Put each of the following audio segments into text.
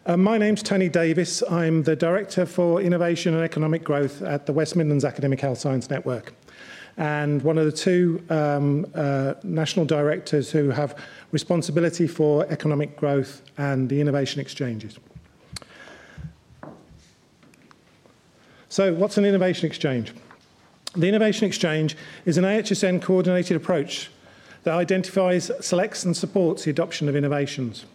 My name's Tony Davis. I'm the Director for Innovation and Economic Growth at the West Midlands Academic Health Science Network, and one of the two national directors who have responsibility for economic growth and the innovation exchanges. So what's an innovation exchange? The innovation exchange is an AHSN coordinated approach that identifies, selects and supports the adoption of innovations.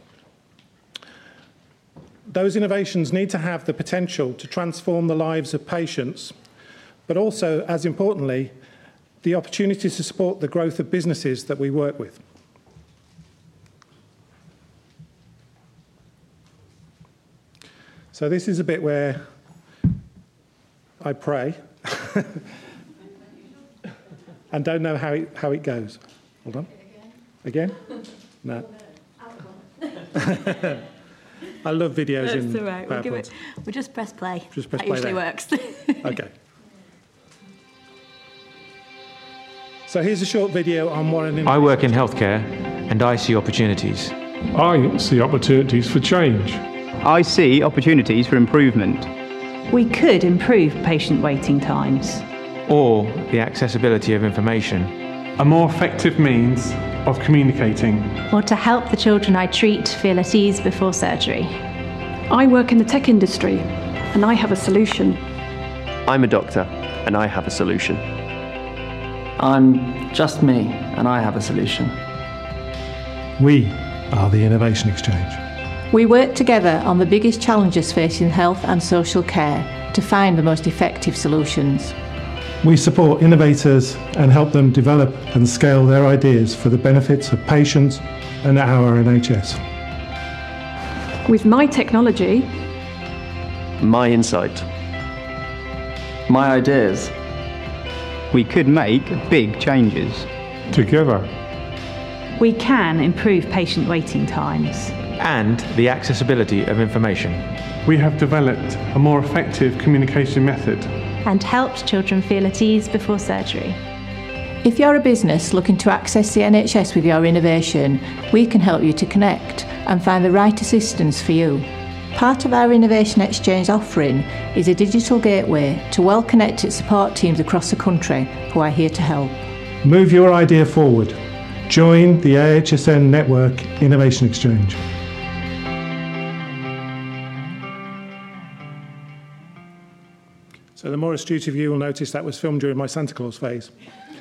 Those innovations need to have the potential to transform the lives of patients, but also, as importantly, the opportunity to support the growth of businesses that we work with. So this is a bit where I pray and don't know how it goes. Hold on. Again? No. I love videos in That's all right. PowerPoint. We'll just press play. Just press that play usually there. works. Okay. So here's a short video on what an I work in healthcare and I see opportunities. I see opportunities for change. I see opportunities for improvement. We could improve patient waiting times. Or the accessibility of information. A more effective means of communicating. Or to help the children I treat feel at ease before surgery. I work in the tech industry and I have a solution. I'm a doctor and I have a solution. I'm just me and I have a solution. We are the Innovation Exchange. We work together on the biggest challenges facing health and social care to find the most effective solutions. We support innovators and help them develop and scale their ideas for the benefits of patients and our NHS. With my technology, My insight, My ideas, We could make big changes. Together, We can improve patient waiting times. And the accessibility of information. we have developed a more effective communication method. And helped children feel at ease before surgery. If you're a business looking to access the NHS with your innovation, we can help you to connect and find the right assistance for you. Part of our Innovation Exchange offering is a digital gateway to well-connected support teams across the country who are here to help. Move your idea forward. Join the AHSN Network Innovation Exchange. So the more astute of you will notice that was filmed during my Santa Claus phase.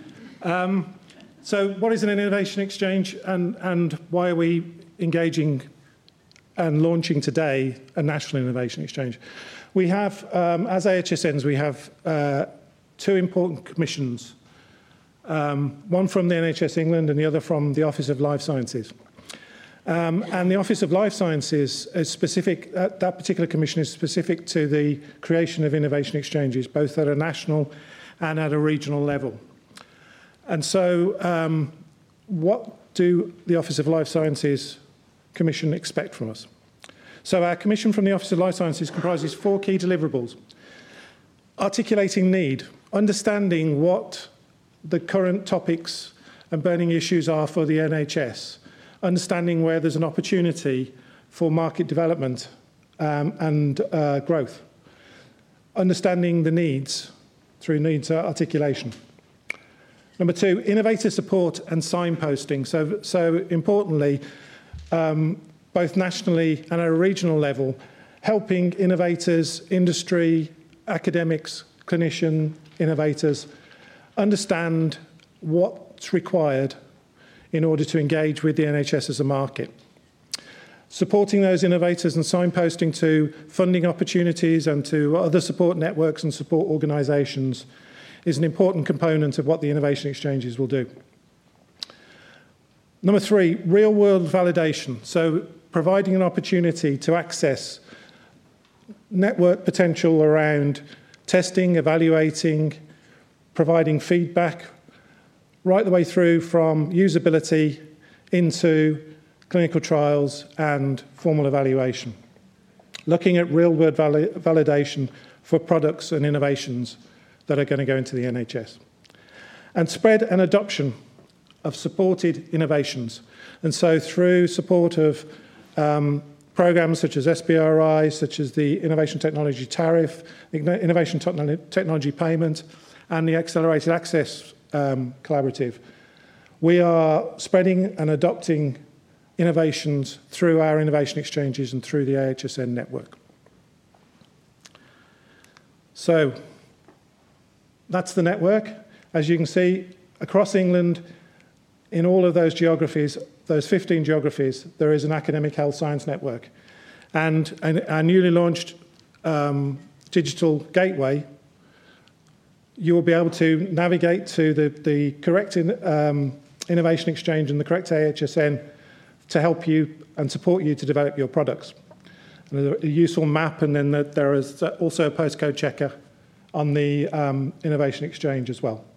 So what is an innovation exchange and why are we engaging and launching today a national innovation exchange? We have, as AHSNs, we have two important commissions, one from the NHS England and the other from the Office of Life Sciences. And the Office of Life Sciences is specific, that particular commission is specific to the creation of innovation exchanges, both at a national and at a regional level. And so what do the Office of Life Sciences Commission expect from us? So our commission from the Office of Life Sciences comprises 4 key deliverables. Articulating need, understanding what the current topics and burning issues are for the NHS, understanding where there's an opportunity for market development and growth, understanding the needs through needs articulation. Number 2, innovator support and signposting. So importantly, both nationally and at a regional level, helping innovators, industry, academics, clinician innovators understand what's required in order to engage with the NHS as a market. Supporting those innovators and signposting to funding opportunities and to other support networks and support organisations is an important component of what the innovation exchanges will do. Number 3, real-world validation. So providing an opportunity to access network potential around testing, evaluating, providing feedback, right the way through from usability into clinical trials and formal evaluation. Looking at real-world validation for products and innovations that are going to go into the NHS. And spread and adoption of supported innovations. And so through support of programs such as SBRI, such as the Innovation Technology Tariff, Innovation Technology Payment, and the Accelerated Access Collaborative. We are spreading and adopting innovations through our innovation exchanges and through the AHSN network. So that's the network. As you can see, across England, in all of those geographies, those 15 geographies, there is an academic health science network. And our newly launched digital gateway, you will be able to navigate to the correct innovation exchange and the correct AHSN to help you and support you to develop your products. And there's a useful map, and then there is also a postcode checker on the innovation exchange as well.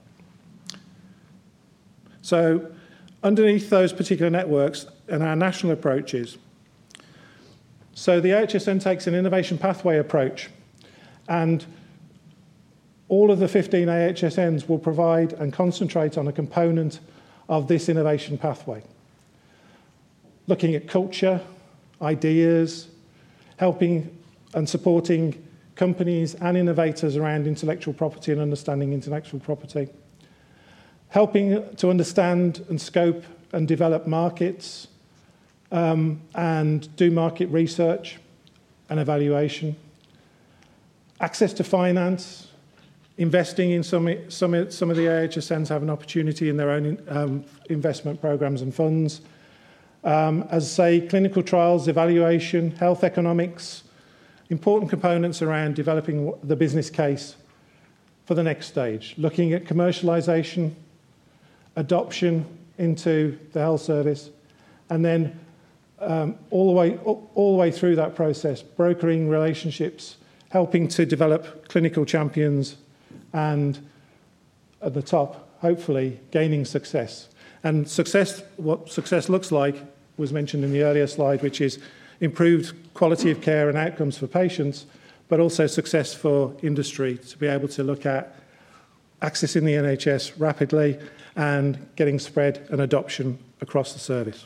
So underneath those particular networks and our national approaches, so the AHSN takes an innovation pathway approach, and all of the 15 AHSNs will provide and concentrate on a component of this innovation pathway, looking at culture, ideas, helping and supporting companies and innovators around intellectual property and understanding intellectual property, helping to understand and scope and develop markets and do market research and evaluation, access to finance, investing in some of the AHSNs have an opportunity in their own investment programs and funds. As I say, clinical trials, evaluation, health economics, important components around developing the business case for the next stage, looking at commercialization, adoption into the health service, and then all the way through that process, brokering relationships, helping to develop clinical champions, and at the top, hopefully, gaining success. And success, what success looks like, was mentioned in the earlier slide, which is improved quality of care and outcomes for patients, but also success for industry to be able to look at accessing the NHS rapidly and getting spread and adoption across the service.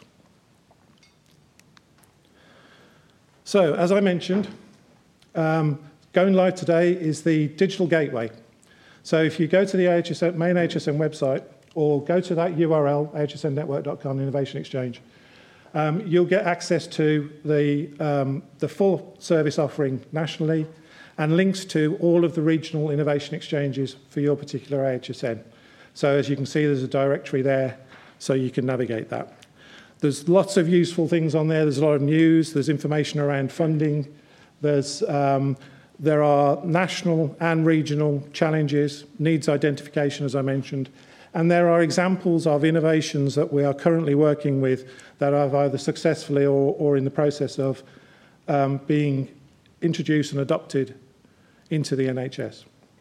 So, as I mentioned, going live today is the digital gateway. So if you go to the main AHSN website or go to that URL, ahsnnetwork.com, Innovation Exchange, you'll get access to the full service offering nationally and links to all of the regional innovation exchanges for your particular AHSN. So as you can see, there's a directory there, so you can navigate that. There's lots of useful things on there. There's a lot of news. There's information around funding. There are national and regional challenges, needs identification, as I mentioned, and there are examples of innovations that we are currently working with that are either successfully or in the process of being introduced and adopted into the NHS.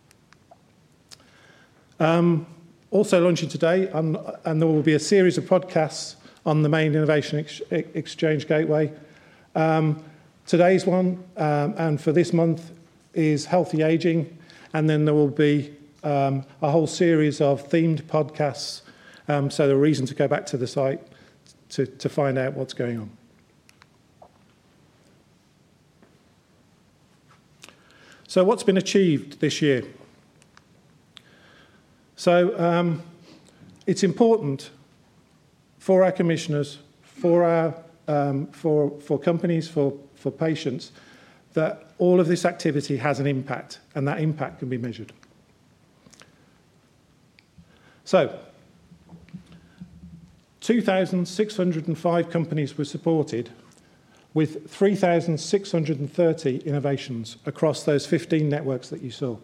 Also launching today, and there will be a series of podcasts on the main Innovation Exchange Gateway. Today's one, and for this month, is healthy ageing, and then there will be a whole series of themed podcasts, so the reason to go back to the site to find out what's going on. So what's been achieved this year? So it's important for our commissioners, for companies, for patients, that all of this activity has an impact, and that impact can be measured. So, 2,605 companies were supported with 3,630 innovations across those 15 networks that you saw.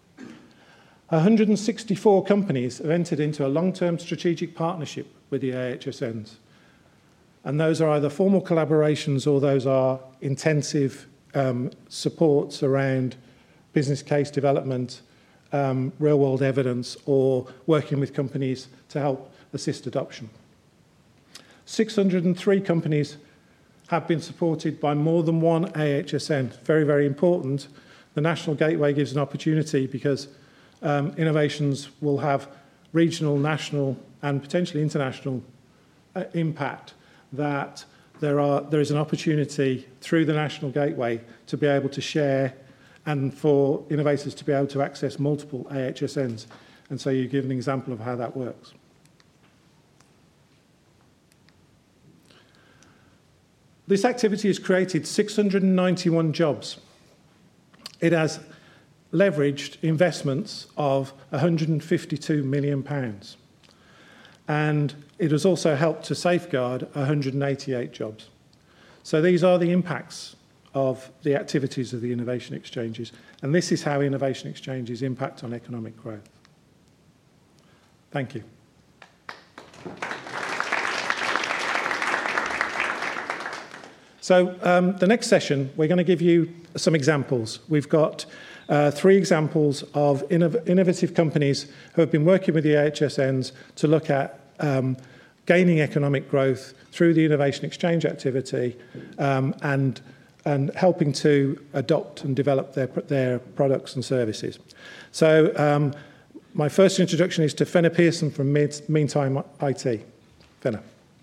164 companies have entered into a long-term strategic partnership with the AHSNs, and those are either formal collaborations or those are intensive supports around business case development, real-world evidence, or working with companies to help assist adoption. 603 companies have been supported by more than one AHSN. Very, very important. The National Gateway gives an opportunity because innovations will have regional, national, and potentially international impact that there is an opportunity through the National Gateway to be able to share and for innovators to be able to access multiple AHSNs. And so you give an example of how that works. This activity has created 691 jobs. It has leveraged investments of £152 million. And it has also helped to safeguard 188 jobs. So these are the impacts of the activities of the innovation exchanges. And this is how innovation exchanges impact on economic growth. Thank you. So the next session, we're going to give you some examples. We've got 3 examples of innovative companies who have been working with the AHSNs to look at gaining economic growth through the innovation exchange activity and helping to adopt and develop their products and services. So my first introduction is to Fenna Pearson from Meantime IT. Fenna.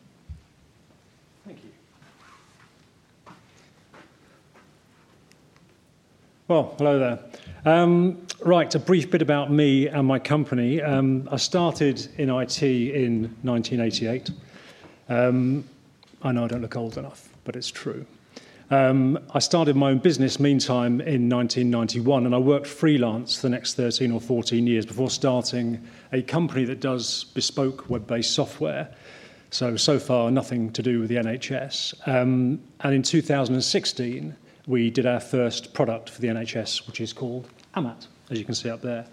Well, hello there. Right, a brief bit about me and my company. I started in IT in 1988. I know I don't look old enough, but it's true. I started my own business, Meantime, in 1991, and I worked freelance for the next 13 or 14 years before starting a company that does bespoke web-based software. So far, nothing to do with the NHS. And in 2016, we did our first product for the NHS, which is called AMAT, as you can see up there.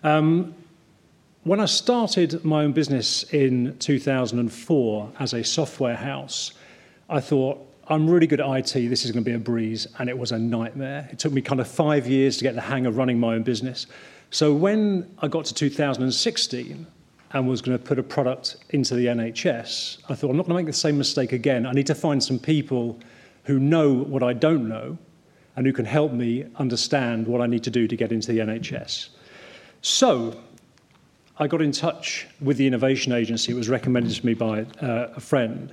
When I started my own business in 2004 as a software house, I thought, I'm really good at IT, this is going to be a breeze, and it was a nightmare. It took me kind of 5 years to get the hang of running my own business. So when I got to 2016 and was going to put a product into the NHS, I thought, I'm not going to make the same mistake again. I need to find some people who know what I don't know and who can help me understand what I need to do to get into the NHS. So I got in touch with the Innovation Agency. It was recommended to me by a friend.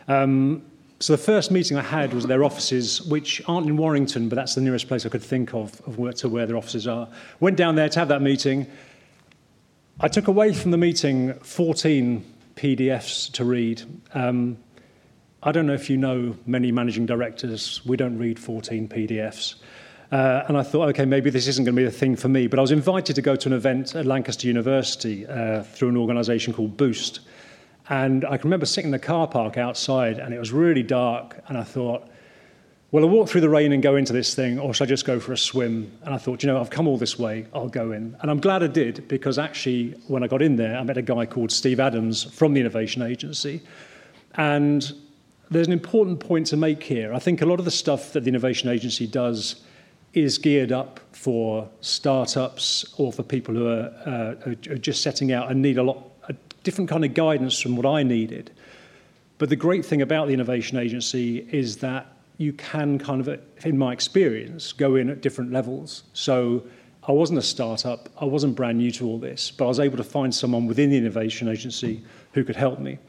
So the first meeting I had was at their offices, which aren't in Warrington, but that's the nearest place I could think of where their offices are. Went down there to have that meeting. I took away from the meeting 14 PDFs to read. I don't know if you know many managing directors, we don't read 14 PDFs. And I thought, okay, maybe this isn't going to be a thing for me. But I was invited to go to an event at Lancaster University through an organisation called Boost. And I can remember sitting in the car park outside, and it was really dark. And I thought, well, I'll walk through the rain and go into this thing, or should I just go for a swim? And I thought, you know, I've come all this way, I'll go in. And I'm glad I did, because actually, when I got in there, I met a guy called Steve Adams from the Innovation Agency. And there's an important point to make here. I think a lot of the stuff that the Innovation Agency does is geared up for startups or for people who are just setting out and need a different kind of guidance from what I needed. But the great thing about the Innovation Agency is that you can kind of, in my experience, go in at different levels. So I wasn't a startup, I wasn't brand new to all this, but I was able to find someone within the Innovation Agency who could help me.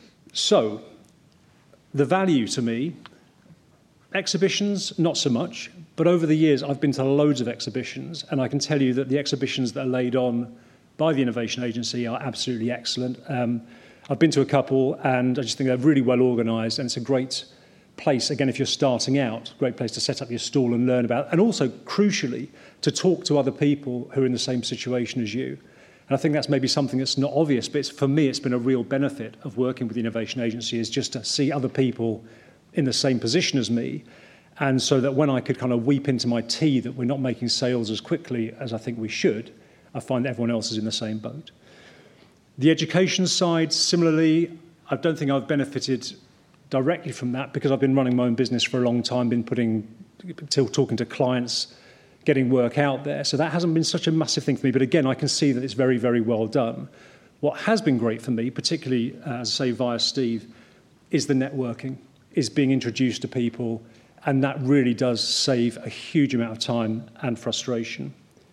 So the value to me, exhibitions, not so much, but over the years I've been to loads of exhibitions, and I can tell you that the exhibitions that are laid on by the Innovation Agency are absolutely excellent. I've been to a couple, and I just think they're really well organised, and it's a great place, again, if you're starting out, great place to set up your stall and learn about, and also, crucially, to talk to other people who are in the same situation as you. And I think that's maybe something that's not obvious, but for me, it's been a real benefit of working with the Innovation Agency, is just to see other people in the same position as me, and so that when I could kind of weep into my tea that we're not making sales as quickly as I think we should, I find that everyone else is in the same boat. The education side, similarly, I don't think I've benefited directly from that because I've been running my own business for a long time, been talking to clients, getting work out there. So that hasn't been such a massive thing for me. But again, I can see that it's very, very well done. What has been great for me, particularly, as I say, via Steve, is the networking, is being introduced to people. And that really does save a huge amount of time and frustration.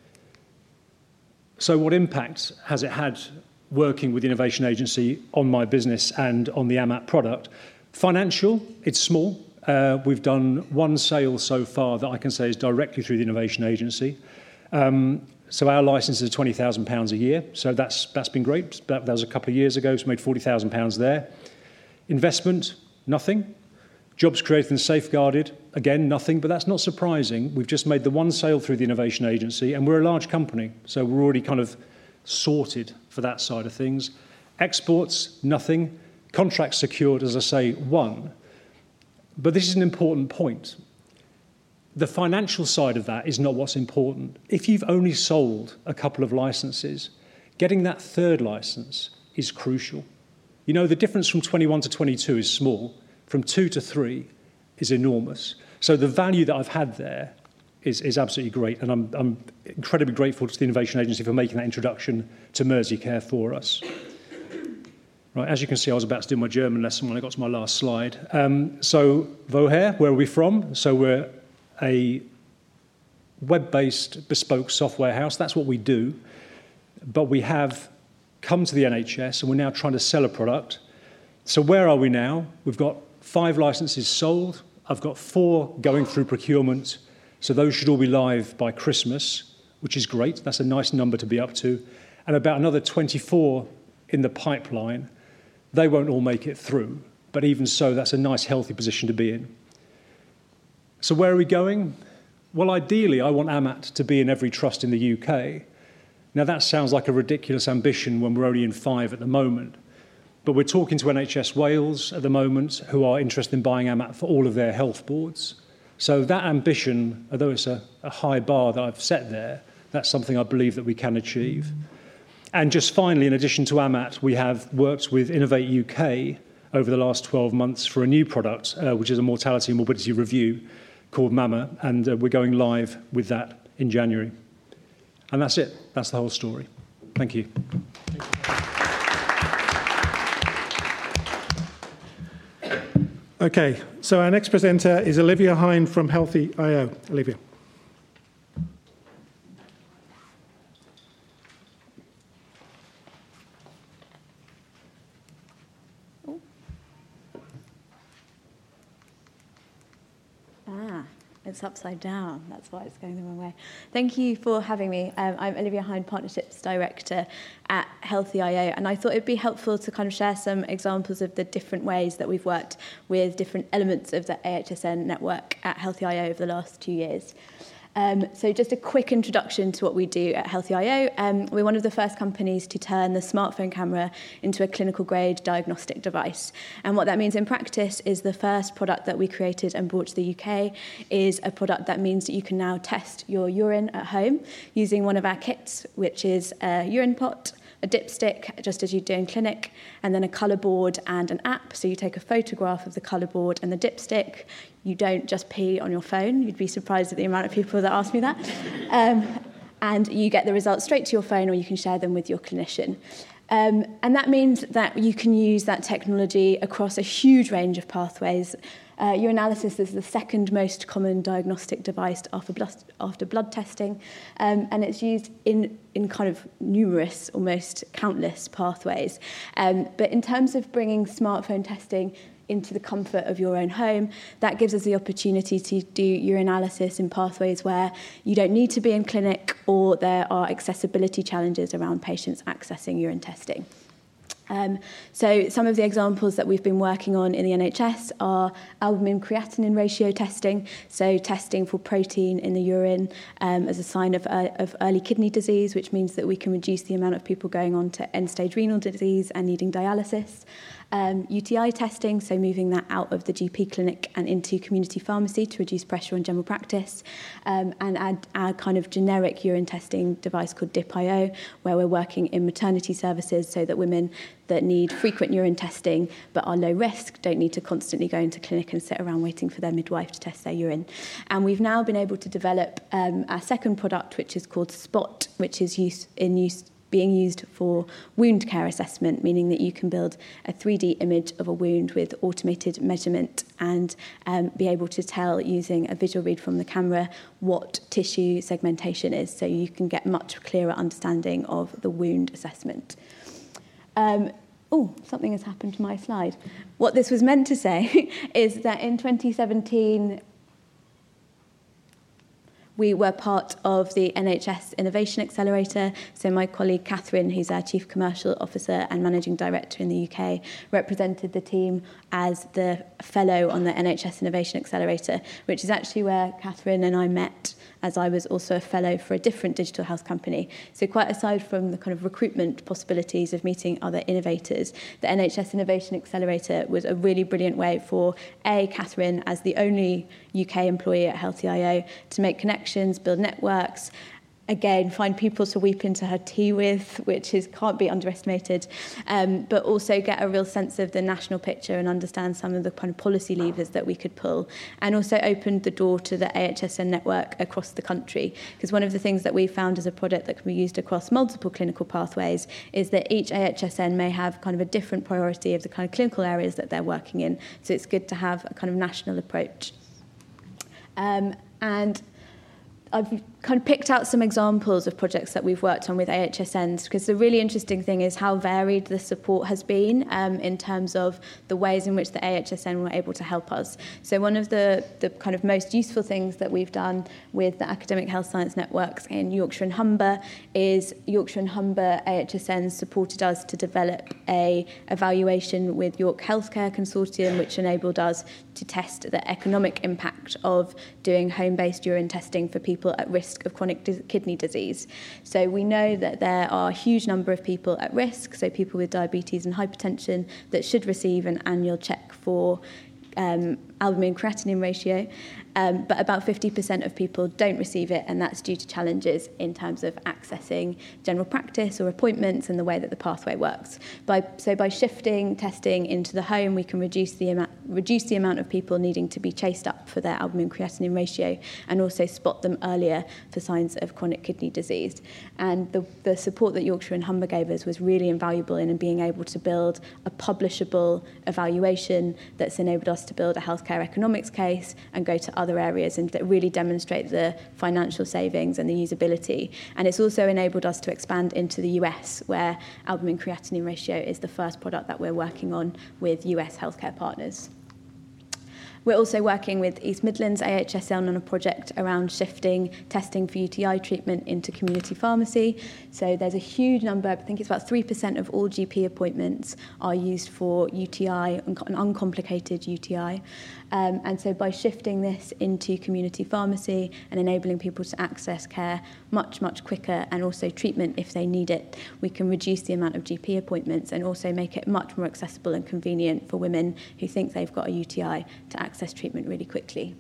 So what impact has it had working with the Innovation Agency on my business and on the AMAT product? Financial, it's small. We've done one sale so far that I can say is directly through the Innovation Agency. So our license is £20,000 a year. So that's been great. That was a couple of years ago, so we made £40,000 there. Investment, nothing. Jobs created and safeguarded, again, nothing, but that's not surprising. We've just made the one sale through the Innovation Agency, and we're a large company, so we're already kind of sorted for that side of things. Exports, nothing. Contracts secured, as I say, one. But this is an important point. The financial side of that is not what's important. If you've only sold a couple of licenses, getting that third license is crucial. You know, the difference from 21 to 22 is small. From 2 to 3 is enormous. So the value that I've had there is absolutely great, and I'm incredibly grateful to the Innovation Agency for making that introduction to Merseycare for us. Right, as you can see, I was about to do my German lesson when I got to my last slide. So Woher, where are we from? So we're a web-based bespoke software house. That's what we do. But we have come to the NHS, and we're now trying to sell a product. So where are we now? We've got 5 licenses sold. I've got 4 going through procurement. So those should all be live by Christmas, which is great. That's a nice number to be up to. And about another 24 in the pipeline. They won't all make it through. But even so, that's a nice, healthy position to be in. So where are we going? Well, ideally, I want AMAT to be in every trust in the UK. Now, that sounds like a ridiculous ambition when we're only in 5 at the moment. But we're talking to NHS Wales at the moment, who are interested in buying AMAT for all of their health boards. So that ambition, although it's a high bar that I've set there, that's something I believe that we can achieve. And just finally, in addition to AMAT, we have worked with Innovate UK over the last 12 months for a new product, which is a mortality and morbidity review called MAMA, and we're going live with that in January. And that's it. That's the whole story. Thank you. Okay, so our next presenter is Olivia Hine from Healthy.io. Olivia. It's upside down. That's why it's going the wrong way. Thank you for having me. I'm Olivia Hine, Partnerships Director at Healthy.io, and I thought it'd be helpful to kind of share some examples of the different ways that we've worked with different elements of the AHSN network at Healthy.io over the last 2 years. So just a quick introduction to what we do at Healthy.io. We're one of the first companies to turn the smartphone camera into a clinical grade diagnostic device. And what that means in practice is the first product that we created and brought to the UK is a product that means that you can now test your urine at home using one of our kits, which is a urine pot, a dipstick, just as you do in clinic, and then a colour board and an app. So you take a photograph of the colour board and the dipstick. You don't just pee on your phone. You'd be surprised at the amount of people that ask me that. And you get the results straight to your phone, or you can share them with your clinician. And that means that you can use that technology across a huge range of pathways. Urinalysis is the second most common diagnostic device after blood testing, and it's used in kind of numerous, almost countless pathways. But in terms of bringing smartphone testing into the comfort of your own home, that gives us the opportunity to do urinalysis in pathways where you don't need to be in clinic, or there are accessibility challenges around patients accessing urine testing. So some of the examples that we've been working on in the NHS are albumin-creatinine ratio testing, so testing for protein in the urine as a sign of early kidney disease, which means that we can reduce the amount of people going on to end-stage renal disease and needing dialysis. UTI testing, so moving that out of the GP clinic and into community pharmacy to reduce pressure on general practice, and our kind of generic urine testing device called DIP.io, where we're working in maternity services so that women that need frequent urine testing but are low risk don't need to constantly go into clinic and sit around waiting for their midwife to test their urine. And we've now been able to develop our second product, which is called Spot, which is being used for wound care assessment, meaning that you can build a 3D image of a wound with automated measurement and be able to tell using a visual read from the camera what tissue segmentation is, so you can get much clearer understanding of the wound assessment. Oh, something has happened to my slide. What this was meant to say is that in 2017, we were part of the NHS Innovation Accelerator. So my colleague Catherine, who's our Chief Commercial Officer and Managing Director in the UK, represented the team as the fellow on the NHS Innovation Accelerator, which is actually where Catherine and I met, as I was also a fellow for a different digital health company. So quite aside from the kind of recruitment possibilities of meeting other innovators, the NHS Innovation Accelerator was a really brilliant way for Catherine, as the only UK employee at Healthy.io, to make connections, build networks, again, find people to weep into her tea with, which can't be underestimated, but also get a real sense of the national picture and understand some of the kind of policy levers that we could pull, and also opened the door to the AHSN network across the country. Because one of the things that we found as a product that can be used across multiple clinical pathways is that each AHSN may have kind of a different priority of the kind of clinical areas that they're working in. So it's good to have a kind of national approach. And I've kind of picked out some examples of projects that we've worked on with AHSNs, because the really interesting thing is how varied the support has been in terms of the ways in which the AHSN were able to help us. So one of the kind of most useful things that we've done with the Academic Health Science Networks in Yorkshire and Humber is Yorkshire and Humber AHSN supported us to develop a evaluation with York Healthcare Consortium, which enabled us to test the economic impact of doing home-based urine testing for people at risk of chronic kidney disease. So we know that there are a huge number of people at risk, so people with diabetes and hypertension, that should receive an annual check for albumin-creatinine ratio, but about 50% of people don't receive it, and that's due to challenges in terms of accessing general practice or appointments and the way that the pathway works. So by shifting testing into the home, we can reduce the amount of people needing to be chased up for their albumin-creatinine ratio, and also spot them earlier for signs of chronic kidney disease. And the support that Yorkshire and Humber gave us was really invaluable in being able to build a publishable evaluation that's enabled us to build a healthcare economics case and go to other areas and that really demonstrate the financial savings and the usability. And it's also enabled us to expand into the US, where albumin creatinine ratio is the first product that we're working on with US healthcare partners. We're also working with East Midlands AHSN on a project around shifting testing for UTI treatment into community pharmacy. So there's a huge number, I think it's about 3% of all GP appointments are used for UTI, an uncomplicated UTI. And so by shifting this into community pharmacy and enabling people to access care much, much quicker, and also treatment if they need it, we can reduce the amount of GP appointments and also make it much more accessible and convenient for women who think they've got a UTI to access treatment really quickly.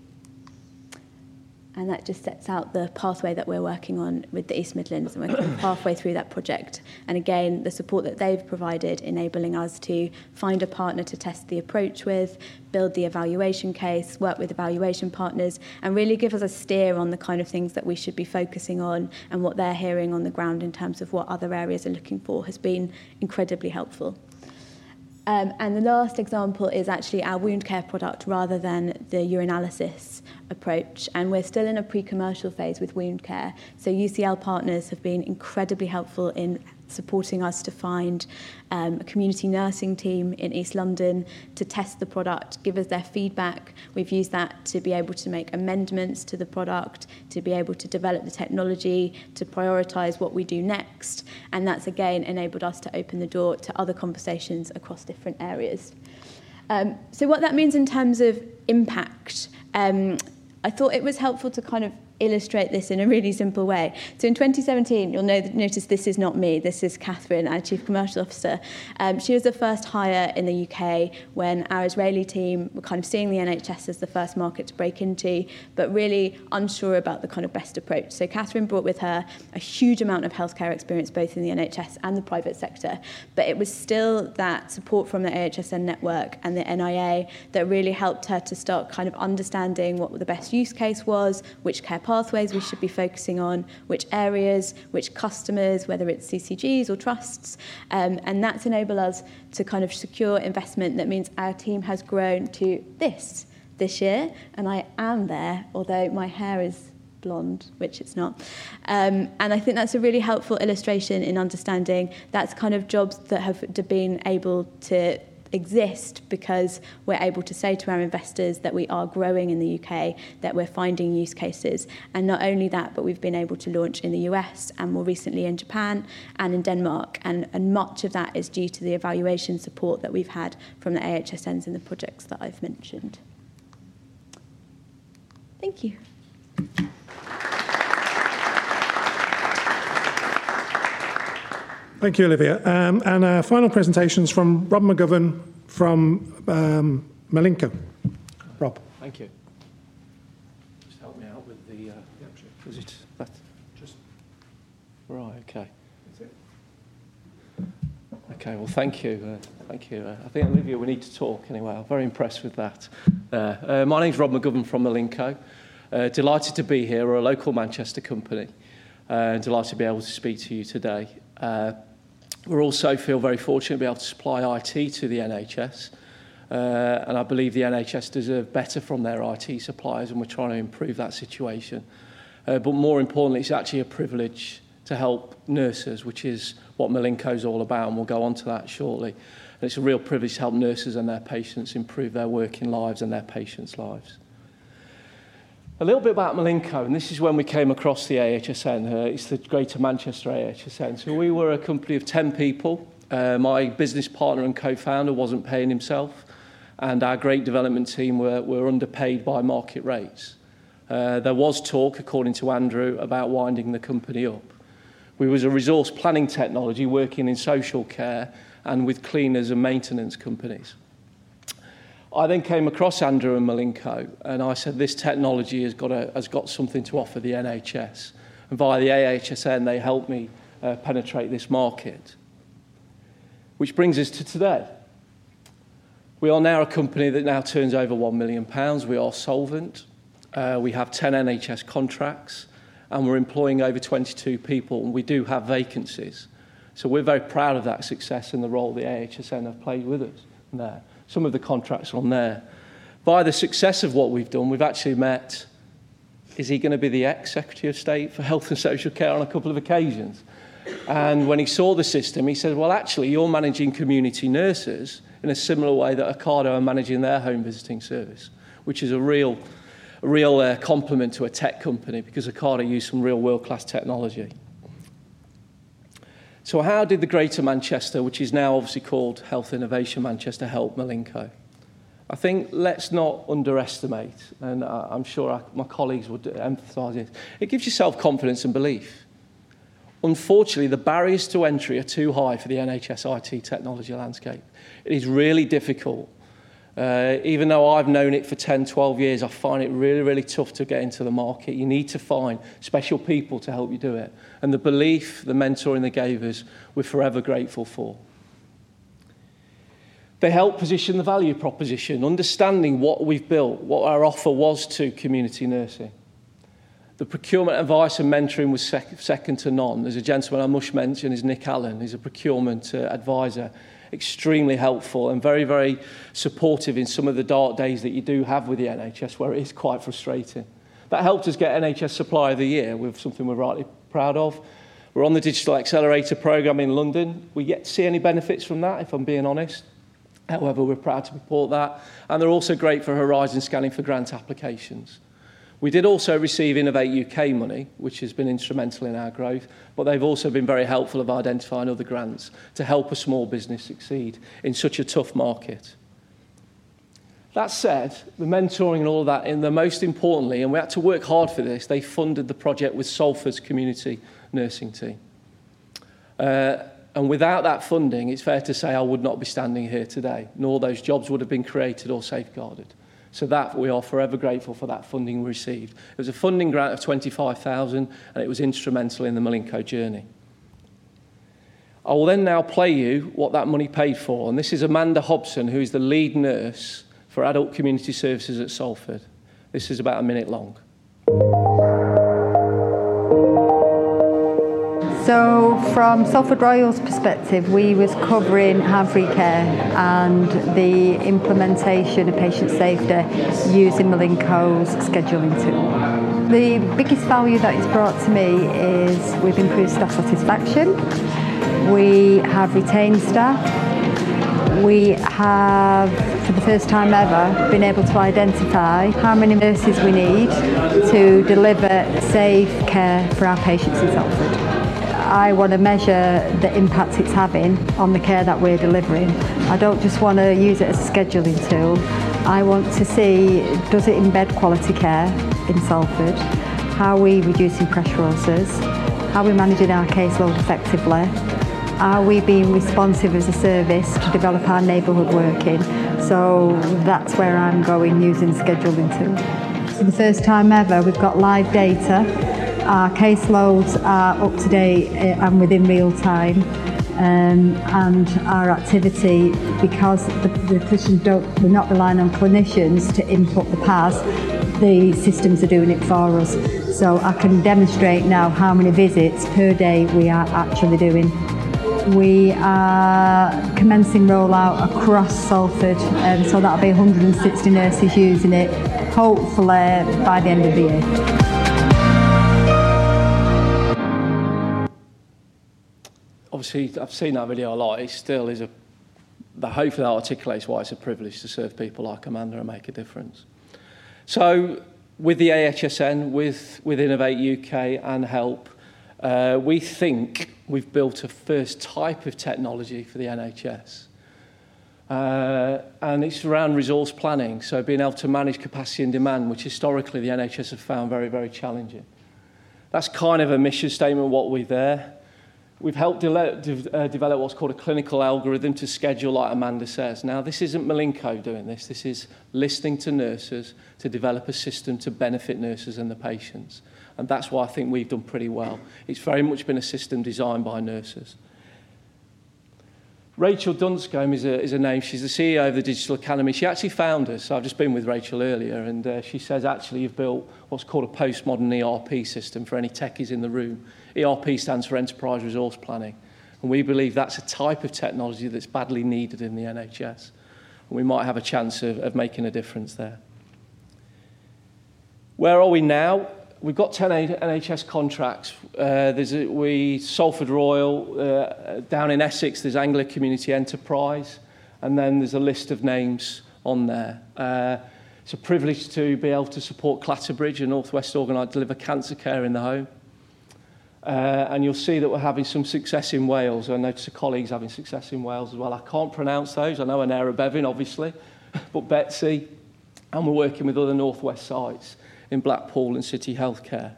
And that just sets out the pathway that we're working on with the East Midlands, and we're kind of halfway through that project. And again, the support that they've provided, enabling us to find a partner to test the approach with, build the evaluation case, work with evaluation partners, and really give us a steer on the kind of things that we should be focusing on and what they're hearing on the ground in terms of what other areas are looking for, has been incredibly helpful. And the last example is actually our wound care product rather than the urinalysis approach. And we're still in a pre-commercial phase with wound care. So UCL partners have been incredibly helpful in supporting us to find a community nursing team in East London to test the product, give us their feedback. We've used that to be able to make amendments to the product, to be able to develop the technology, to prioritise what we do next. And that's, again, enabled us to open the door to other conversations across different areas. So what that means in terms of impact, I thought it was helpful to kind of illustrate this in a really simple way. So in 2017, you'll notice this is not me, this is Catherine, our Chief Commercial Officer. She was the first hire in the UK when our Israeli team were kind of seeing the NHS as the first market to break into, but really unsure about the kind of best approach. So Catherine brought with her a huge amount of healthcare experience, both in the NHS and the private sector, but it was still that support from the AHSN network and the NIA that really helped her to start kind of understanding what the best use case was, which care pathways we should be focusing on, which areas, which customers, whether it's CCGs or trusts, and that's enabled us to kind of secure investment that means our team has grown to this year, and I am there, although my hair is blonde, which it's not. And I think that's a really helpful illustration in understanding that's kind of jobs that have been able to exist because we're able to say to our investors that we are growing in the UK, that we're finding use cases. And not only that, but we've been able to launch in the US and more recently in Japan and in Denmark. And much of that is due to the evaluation support that we've had from the AHSNs in the projects that I've mentioned. Thank you. Thank you, Olivia. And our final presentation is from Rob McGovern from Malinco. Rob. Thank you. Just help me out with the... is it that? Just... Right, okay. Okay, well, thank you. Thank you. I think, Olivia, we need to talk anyway. I'm very impressed with that. My name's Rob McGovern from Malinco. Delighted to be here. We're a local Manchester company. Delighted to be able to speak to you today. We also feel very fortunate to be able to supply IT to the NHS. And I believe the NHS deserve better from their IT suppliers, and we're trying to improve that situation. But more importantly, it's actually a privilege to help nurses, which is what Malinco's all about, and we'll go on to that shortly. And it's a real privilege to help nurses and their patients improve their working lives and their patients' lives. A little bit about Malinco, and this is when we came across the AHSN. It's the Greater Manchester AHSN. So we were a company of 10 people. My business partner and co-founder wasn't paying himself, and our great development team were underpaid by market rates. There was talk, according to Andrew, about winding the company up. We was a resource planning technology working in social care and with cleaners and maintenance companies. I then came across Andrew and Malinco, and I said, this technology has got something to offer the NHS. And via the AHSN, they helped me penetrate this market. Which brings us to today. We are now a company that now turns over £1 million. We are solvent. We have 10 NHS contracts, and we're employing over 22 people, and we do have vacancies. So we're very proud of that success and the role the AHSN have played with us there. Some of the contracts are on there. By the success of what we've done, we've actually met, is he going to be the ex-Secretary of State for Health and Social Care on a couple of occasions? And when he saw the system, he said, well, actually, you're managing community nurses in a similar way that Ocado are managing their home visiting service, which is a real compliment to a tech company, because Ocado use some real world-class technology. So how did the Greater Manchester, which is now obviously called Health Innovation Manchester, help Malinco? I think let's not underestimate, and I'm sure my colleagues would emphasise it, it gives you self-confidence and belief. Unfortunately, the barriers to entry are too high for the NHS IT technology landscape. It is really difficult. Even though I've known it for 10, 12 years, I find it really, really tough to get into the market. You need to find special people to help you do it. And the belief, the mentoring they gave us, we're forever grateful for. They help position the value proposition, understanding what we've built, what our offer was to community nursing. The procurement advice and mentoring was second to none. There's a gentleman I must mention, is Nick Allen. He's a procurement advisor. Extremely helpful and very, very supportive in some of the dark days that you do have with the NHS, where it is quite frustrating. That helped us get NHS Supplier of the Year, with something we're rightly proud of. We're on the Digital Accelerator programme in London. We yet to see any benefits from that, if I'm being honest. However, we're proud to report that. And they're also great for Horizon Scanning for grant applications. We did also receive Innovate UK money, which has been instrumental in our growth, but they've also been very helpful of identifying other grants to help a small business succeed in such a tough market. That said, the mentoring and all of that, and the most importantly, and we had to work hard for this, they funded the project with Salford's community nursing team. And without that funding, it's fair to say I would not be standing here today, nor those jobs would have been created or safeguarded. So that we are forever grateful for that funding we received. It was a funding grant of $25,000, and it was instrumental in the Malinco journey. I will then now play you what that money paid for, and this is Amanda Hobson, who is the lead nurse for adult community services at Salford. This is about a minute long. So from Salford Royal's perspective, we was covering harm-free care and the implementation of patient safety using Malinco's scheduling tool. The biggest value that it's brought to me is we've improved staff satisfaction, we have retained staff, we have, for the first time ever, been able to identify how many nurses we need to deliver safe care for our patients in Salford. I want to measure the impact it's having on the care that we're delivering. I don't just want to use it as a scheduling tool. I want to see, does it embed quality care in Salford? How are we reducing pressure ulcers? How are we managing our caseload effectively? Are we being responsive as a service to develop our neighbourhood working? So that's where I'm going, using scheduling too. For the first time ever, we've got live data. Our caseloads are up to date and within real time. And our activity, because the clinicians we're not relying on clinicians to input the PAS, the systems are doing it for us. So I can demonstrate now how many visits per day we are actually doing. We are commencing rollout across Salford, so that'll be 160 nurses using it, hopefully by the end of the year. Obviously, I've seen that video a lot. It still is hopefully that articulates why it's a privilege to serve people like Amanda and make a difference. So, with the AHSN, with Innovate UK and HELP, we think we've built a first type of technology for the NHS. And it's around resource planning, so being able to manage capacity and demand, which historically the NHS have found very, very challenging. That's kind of a mission statement, what we're there. We've helped develop what's called a clinical algorithm to schedule, like Amanda says. Now, this isn't Malinco doing this. This is listening to nurses to develop a system to benefit nurses and the patients. And that's why I think we've done pretty well. It's very much been a system designed by nurses. Rachel Dunscombe is a name. She's the CEO of the Digital Academy. She actually found us. I've just been with Rachel earlier, and she says, actually, you've built what's called a postmodern ERP system for any techies in the room. ERP stands for Enterprise Resource Planning. And we believe that's a type of technology that's badly needed in the NHS. And we might have a chance of making a difference there. Where are we now? We've got 10 NHS contracts. Salford Royal, down in Essex, there's Anglia Community Enterprise, and then there's a list of names on there. It's a privilege to be able to support Clatterbridge, a North West organised deliver cancer care in the home. And you'll see that we're having some success in Wales. I notice a colleague's having success in Wales as well. I can't pronounce those. I know Anera Bevin, obviously, but Betsy, and we're working with other North West sites in Blackpool and City Healthcare.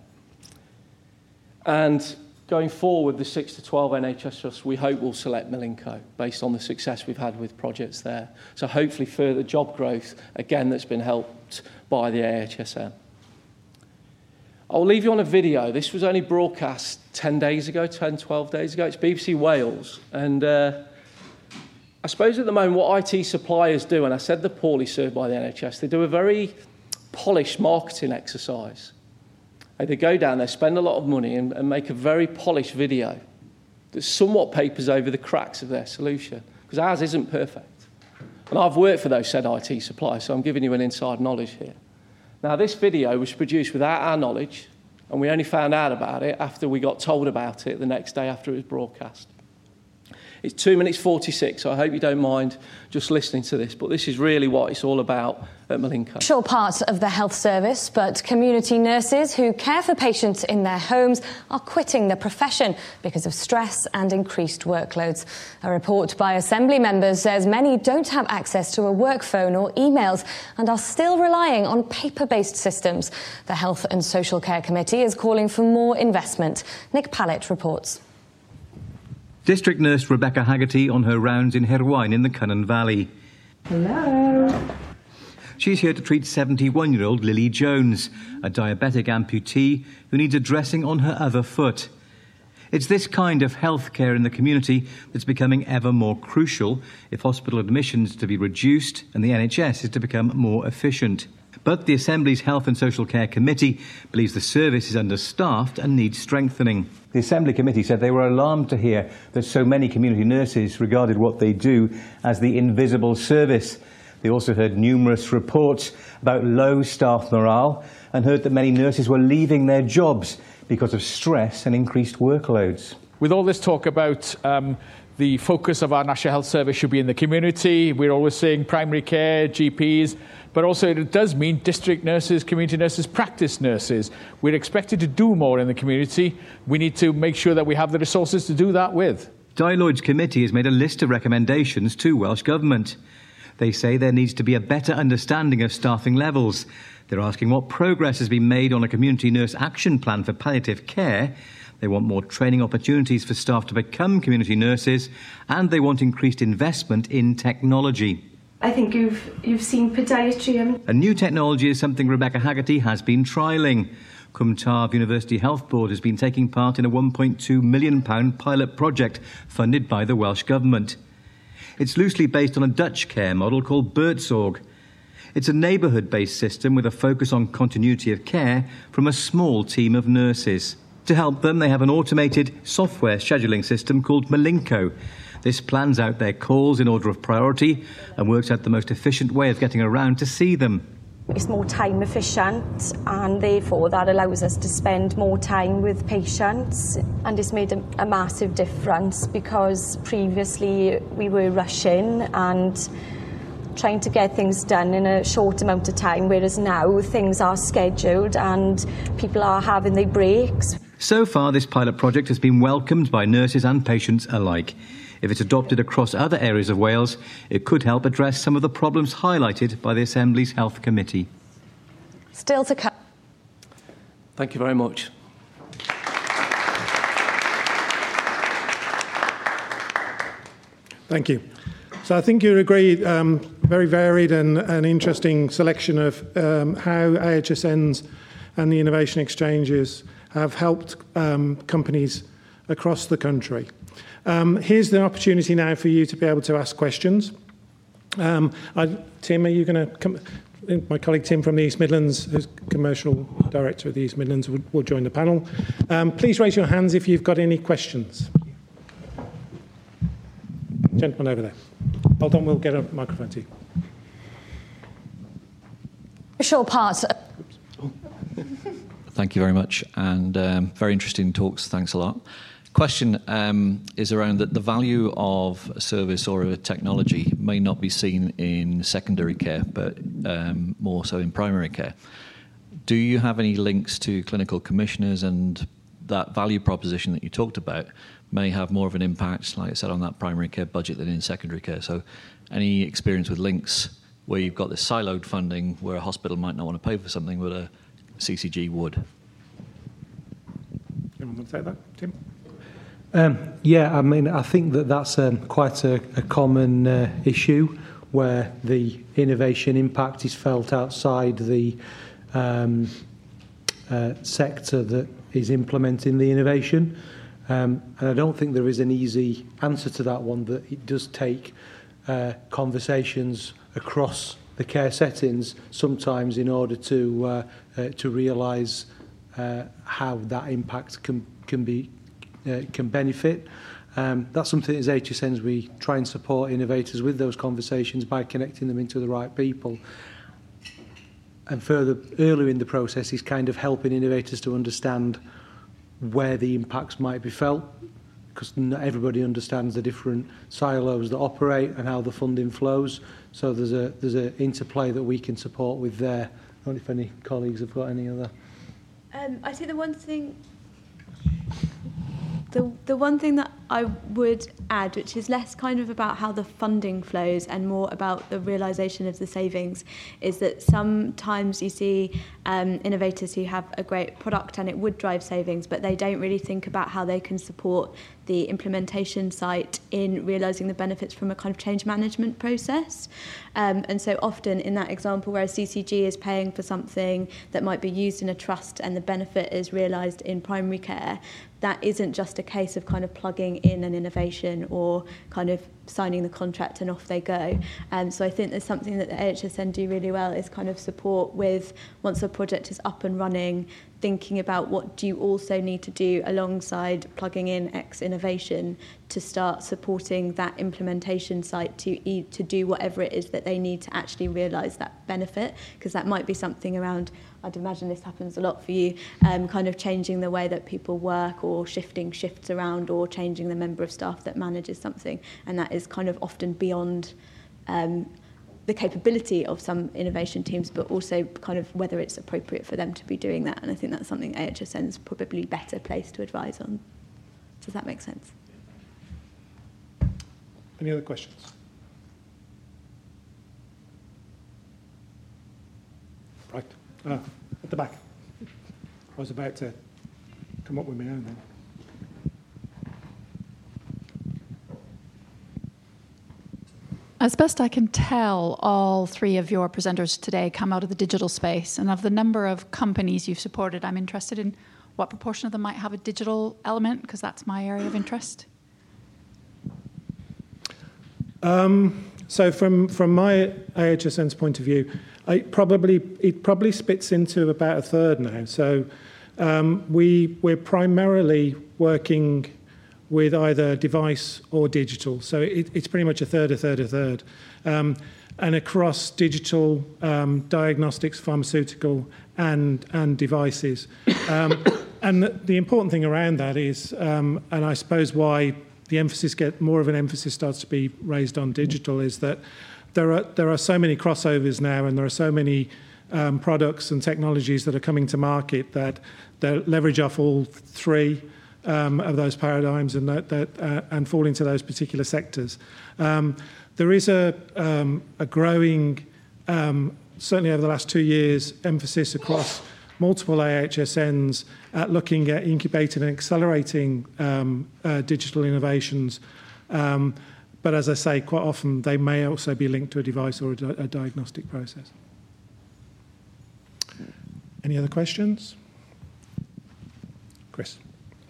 And going forward, the 6 to 12 NHS trusts, we hope will select Malinco based on the success we've had with projects there. So hopefully further job growth, again, that's been helped by the AHSN. I'll leave you on a video. This was only broadcast 10 days ago, 12 days ago. It's BBC Wales. And I suppose at the moment what IT suppliers do, and I said they're poorly served by the NHS, they do a very polished marketing exercise. They go down there, spend a lot of money and make a very polished video that somewhat papers over the cracks of their solution, because ours isn't perfect. And I've worked for those said IT suppliers, so I'm giving you an inside knowledge here. Now, this video was produced without our knowledge, and we only found out about it after we got told about it the next day after it was broadcast. It's 2 minutes 46, so I hope you don't mind just listening to this, but this is really what it's all about at Malinco. Crucial part of the health service, but community nurses who care for patients in their homes are quitting the profession because of stress and increased workloads. A report by Assembly members says many don't have access to a work phone or emails and are still relying on paper-based systems. The Health and Social Care Committee is calling for more investment. Nick Pallett reports. District Nurse Rebecca Haggerty on her rounds in Herwain in the Cynon Valley. Hello. She's here to treat 71-year-old Lily Jones, a diabetic amputee who needs a dressing on her other foot. It's this kind of health care in the community that's becoming ever more crucial if hospital admissions are to be reduced and the NHS is to become more efficient. But the Assembly's Health and Social Care Committee believes the service is understaffed and needs strengthening. The Assembly Committee said they were alarmed to hear that so many community nurses regarded what they do as the invisible service. They also heard numerous reports about low staff morale and heard that many nurses were leaving their jobs because of stress and increased workloads. With all this talk about the focus of our National Health Service should be in the community, we're always saying primary care, GPs, but also it does mean district nurses, community nurses, practice nurses. We're expected to do more in the community. We need to make sure that we have the resources to do that with. Di Lloyd's committee has made a list of recommendations to Welsh Government. They say there needs to be a better understanding of staffing levels. They're asking what progress has been made on a community nurse action plan for palliative care. They want more training opportunities for staff to become community nurses, and they want increased investment in technology. I think you've seen podiatry. A new technology is something Rebecca Haggerty has been trialling. Cwm Taf University Health Board has been taking part in a £1.2 million pilot project funded by the Welsh Government. It's loosely based on a Dutch care model called Buurtzorg. It's a neighbourhood-based system with a focus on continuity of care from a small team of nurses. To help them, they have an automated software scheduling system called Malinko. This plans out their calls in order of priority and works out the most efficient way of getting around to see them. It's more time efficient, and therefore that allows us to spend more time with patients, and it's made a massive difference because previously we were rushing and trying to get things done in a short amount of time, whereas now things are scheduled and people are having their breaks. So far, this pilot project has been welcomed by nurses and patients alike. If it's adopted across other areas of Wales, it could help address some of the problems highlighted by the Assembly's Health Committee. Still to come. Thank you very much. Thank you. So I think you agree, very varied and interesting selection of how AHSNs and the Innovation Exchanges have helped companies across the country. Here's the opportunity now for you to be able to ask questions. Tim, are you going to come? My colleague Tim from the East Midlands, who's Commercial Director of the East Midlands, will join the panel. Please raise your hands if you've got any questions. Gentleman over there. Hold on, we'll get a microphone to you. Crucial part. Thank you very much, and very interesting talks. Thanks a lot. Question is around that the value of a service or a technology may not be seen in secondary care, but more so in primary care. Do you have any links to clinical commissioners, and that value proposition that you talked about may have more of an impact, like I said, on that primary care budget than in secondary care? So any experience with links where you've got this siloed funding where a hospital might not want to pay for something, but a CCG would? Anyone want to take that, Tim? Yeah, I mean, I think that's quite a common issue where the innovation impact is felt outside the sector that is implementing the innovation. And I don't think there is an easy answer to that one, that it does take conversations across the care settings sometimes in order to realise how that impact can benefit. That's something as HSNs we try and support innovators with those conversations by connecting them into the right people. And further, earlier in the process is kind of helping innovators to understand where the impacts might be felt, because not everybody understands the different silos that operate and how the funding flows. So there's a interplay that we can support with there. I don't know if any colleagues have got any other. I think the one thing that I would add, which is less kind of about how the funding flows and more about the realisation of the savings, is that sometimes you see innovators who have a great product and it would drive savings, but they don't really think about how they can support the implementation site in realising the benefits from a kind of change management process. And so often in that example where a CCG is paying for something that might be used in a trust and the benefit is realised in primary care, that isn't just a case of kind of plugging in an innovation or kind of signing the contract and off they go. So I think there's something that the AHSN do really well is kind of support with, once a project is up and running, thinking about what do you also need to do alongside plugging in X innovation to start supporting that implementation site to do whatever it is that they need to actually realise that benefit, because that might be something around, I'd imagine this happens a lot for you, kind of changing the way that people work or shifting shifts around or changing the member of staff that manages something, and that is kind of often beyond the capability of some innovation teams, but also kind of whether it's appropriate for them to be doing that. And I think that's something AHSN is probably better placed to advise on. Does that make sense? Any other questions? Right, at the back. I was about to come up with my own then. As best I can tell, all three of your presenters today come out of the digital space. And of the number of companies you've supported, I'm interested in what proportion of them might have a digital element, because that's my area of interest. So from my AHSN's point of view, it probably spits into about a third now. So we're primarily working with either device or digital. So it's pretty much a third. And across digital, diagnostics, pharmaceutical, and devices. And the important thing around that is, and I suppose why the emphasis more of an emphasis starts to be raised on digital, is that there are so many crossovers now, and there are so many products and technologies that are coming to market that leverage off all three of those paradigms and fall into those particular sectors. There is a growing, certainly over the last 2 years, emphasis across multiple AHSNs at looking at incubating and accelerating digital innovations. But as I say, quite often they may also be linked to a device or a diagnostic process. Any other questions? Chris.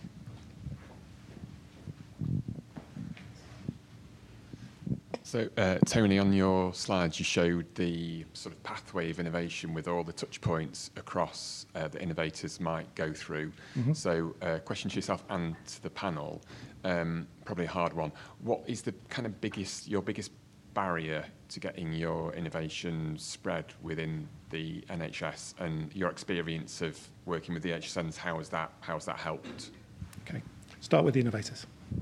So, Tony, on your slides, you showed the sort of pathway of innovation with all the touch points across that innovators might go through. Mm-hmm. So, question to yourself and to the panel, probably a hard one. What is the kind of your biggest barrier to getting your innovation spread within the NHS, and your experience of working with the HSNs? How has that helped? Okay, start with the innovators.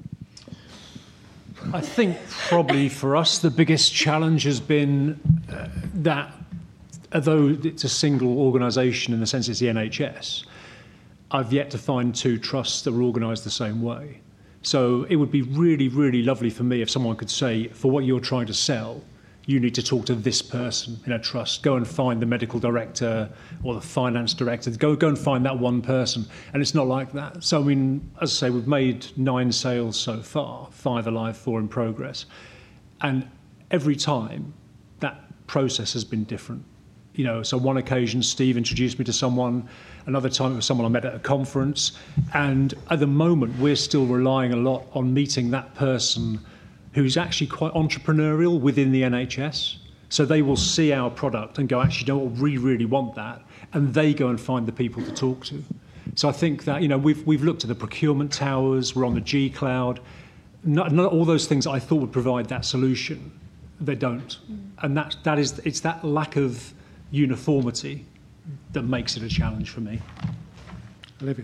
I think probably for us the biggest challenge has been that although it's a single organisation in the sense it's the NHS, I've yet to find two trusts that are organised the same way. So it would be really, really lovely for me if someone could say, for what you're trying to sell, you need to talk to this person in a trust. Go and find the medical director or the finance director. Go and find that one person. And it's not like that. So, I mean, as I say, we've made 9 sales so far, 5 alive, 4 in progress. And every time, that process has been different. You know, so one occasion, Steve introduced me to someone. Another time, it was someone I met at a conference. And at the moment, we're still relying a lot on meeting that person who's actually quite entrepreneurial within the NHS. So they will see our product and go, actually, no, we really want that. And they go and find the people to talk to. So I think that, you know, we've looked at the procurement towers, we're on the G Cloud. Not all those things I thought would provide that solution, they don't. And it's that lack of uniformity that makes it a challenge for me. Olivia.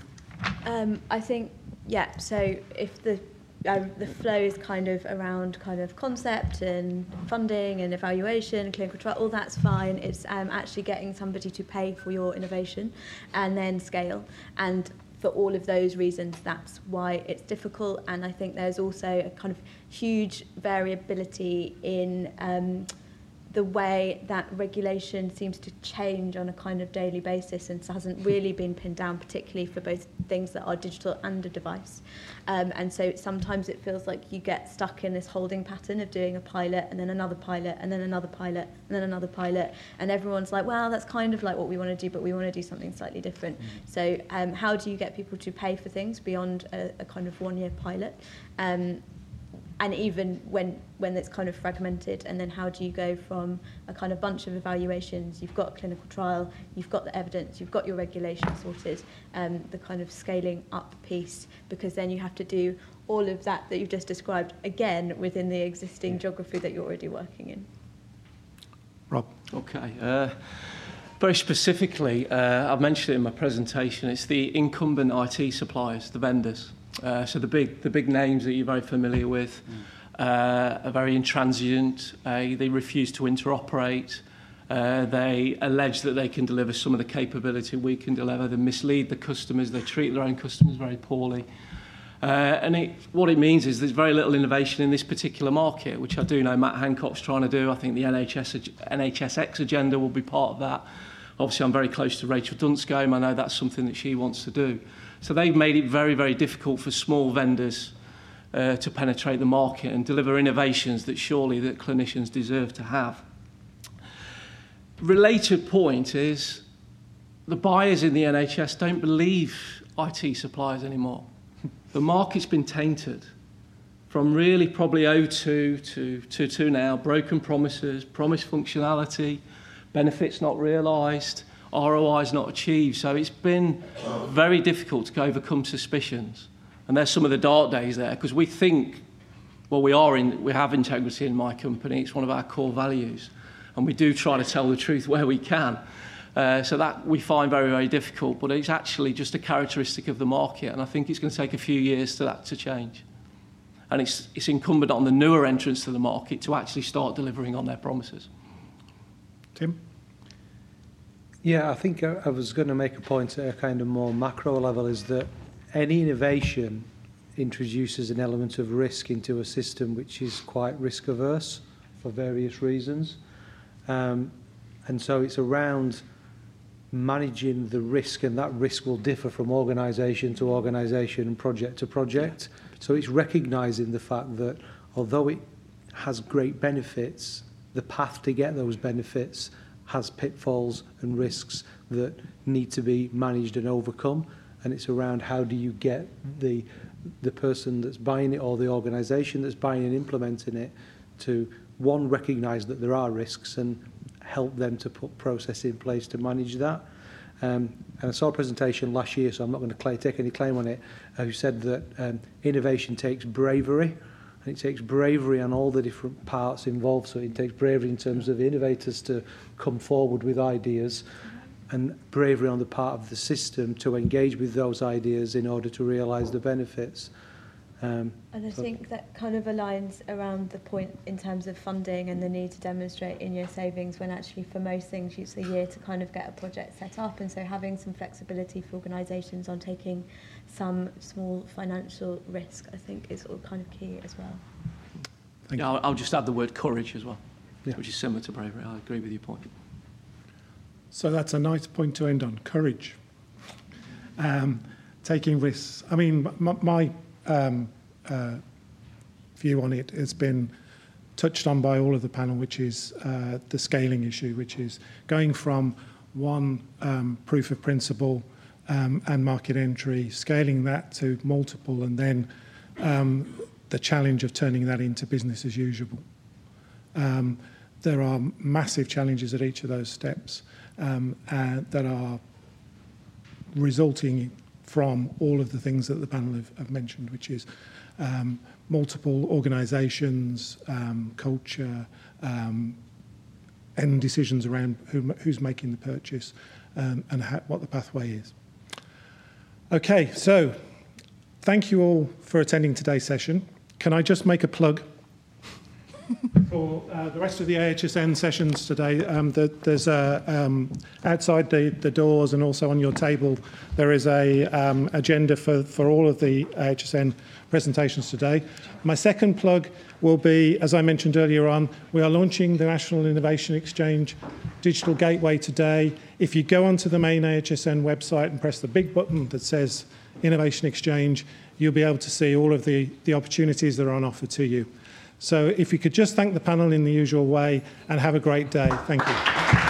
I think, yeah, so if the flow is kind of around kind of concept and funding and evaluation, clinical trial, all that's fine. It's actually getting somebody to pay for your innovation and then scale. And for all of those reasons, that's why it's difficult. And I think there's also a kind of huge variability in the way that regulation seems to change on a kind of daily basis, and hasn't really been pinned down, particularly for both things that are digital and a device. And so sometimes it feels like you get stuck in this holding pattern of doing a pilot and then another pilot and then another pilot and then another pilot, and everyone's like, well, that's kind of like what we want to do, but we want to do something slightly different. So how do you get people to pay for things beyond a kind of 1-year pilot? and even when it's kind of fragmented, and then how do you go from a kind of bunch of evaluations, you've got a clinical trial, you've got the evidence, you've got your regulation sorted, the kind of scaling up piece, because then you have to do all of that you've just described again within the existing geography that you're already working in. Rob. Okay. Very specifically, I've mentioned it in my presentation, it's the incumbent IT suppliers, the vendors. So the big names that you're very familiar with are very intransigent. They refuse to interoperate. They allege that they can deliver some of the capability we can deliver. They mislead the customers. They treat their own customers very poorly. What it means is there's very little innovation in this particular market, which I do know Matt Hancock's trying to do. I think the NHSX agenda will be part of that. Obviously, I'm very close to Rachel Dunscombe. I know that's something that she wants to do. So they've made it very, very difficult for small vendors to penetrate the market and deliver innovations that surely that clinicians deserve to have. Related point is the buyers in the NHS don't believe IT suppliers anymore. The market's been tainted from really probably 02 to now, broken promises, promised functionality, benefits not realised, ROIs not achieved. So it's been very difficult to overcome suspicions. And there's some of the dark days there, because we think, well, we have integrity in my company. It's one of our core values. And we do try to tell the truth where we can. So that we find very, very difficult, but it's actually just a characteristic of the market. And I think it's going to take a few years for that to change. And it's incumbent on the newer entrants to the market to actually start delivering on their promises. Tim? Yeah, I think I was going to make a point at a kind of more macro level, is that any innovation introduces an element of risk into a system which is quite risk averse for various reasons. And so it's around managing the risk, and that risk will differ from organisation to organisation and project to project. So it's recognising the fact that although it has great benefits, the path to get those benefits has pitfalls and risks that need to be managed and overcome. And it's around how do you get the person that's buying it, or the organisation that's buying and implementing it, to, one, recognise that there are risks and help them to put process in place to manage that. And I saw a presentation last year, so I'm not going to take any claim on it, who said that innovation takes bravery, and it takes bravery on all the different parts involved. So it takes bravery in terms of innovators to come forward with ideas, and bravery on the part of the system to engage with those ideas in order to realise the benefits. And I think that kind of aligns around the point in terms of funding and the need to demonstrate in-year savings, when actually for most things it's a year to kind of get a project set up. And so having some flexibility for organisations on taking some small financial risk, I think, is all kind of key as well. Yeah, I'll just add the word courage as well, which is similar to bravery. I agree with your point. So that's a nice point to end on, courage. Taking risks. I mean, my view on it has been touched on by all of the panel, which is the scaling issue, which is going from one proof of principle and market entry, scaling that to multiple, and then the challenge of turning that into business as usual. There are massive challenges at each of those steps that are resulting from all of the things that the panel have mentioned, which is multiple organisations, culture, and decisions around who's making the purchase and what the pathway is. Okay, so thank you all for attending today's session. Can I just make a plug for the rest of the AHSN sessions today? There's outside the doors and also on your table, there is a agenda for all of the AHSN presentations today. My second plug will be, as I mentioned earlier on, we are launching the National Innovation Exchange Digital Gateway today. If you go onto the main AHSN website and press the big button that says Innovation Exchange, you'll be able to see all of the opportunities that are on offer to you. So if you could just thank the panel in the usual way and have a great day. Thank you.